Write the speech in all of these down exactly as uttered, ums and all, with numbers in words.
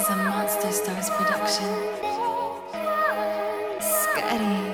is a Monster Stars production. Scary.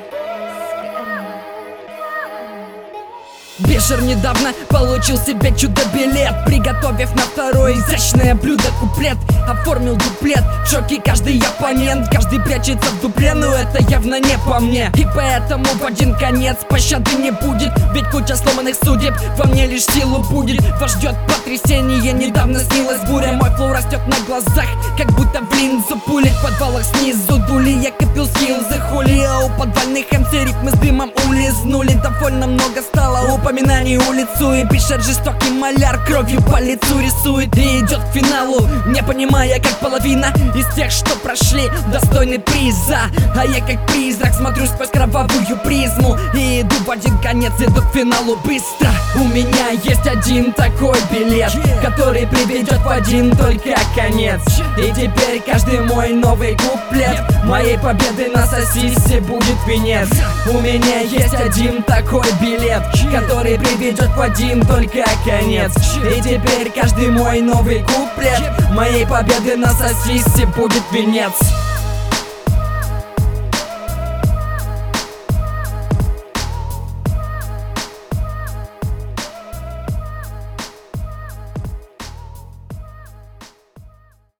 Бешер недавно получил себе чудо-билет, приготовив на второе изящное блюдо куплет. Оформил дуплет, в шоке каждый оппонент, каждый прячется в дупле, но это явно не по мне. И поэтому в один конец пощады не будет, ведь куча сломанных судеб во мне лишь силу будет. Вас ждет потрясение, недавно снилась буря. Мой флоу растет на глазах, как будто в линзу пули. В подвалах снизу дули, я копил скиллзы хули, а у подвальных эм си рифмы с дымом улизнули. Довольно много стало упоминаний улицу, и пишет жестокий маляр, кровью по лицу рисует. И идет к финалу, не понимая, как половина из тех, что прошли, достойны приза. А я как призрак смотрю сквозь кровавую призму и иду в один конец, иду к финалу быстро. У меня есть один такой билет, который приведет в один только конец. И теперь каждый мой новый куплет моей победы на сосисе будет венец. У меня есть один такой билет, который приведет в один только конец. И теперь каждый мой новый куплет моей победы на сосисе будет венец.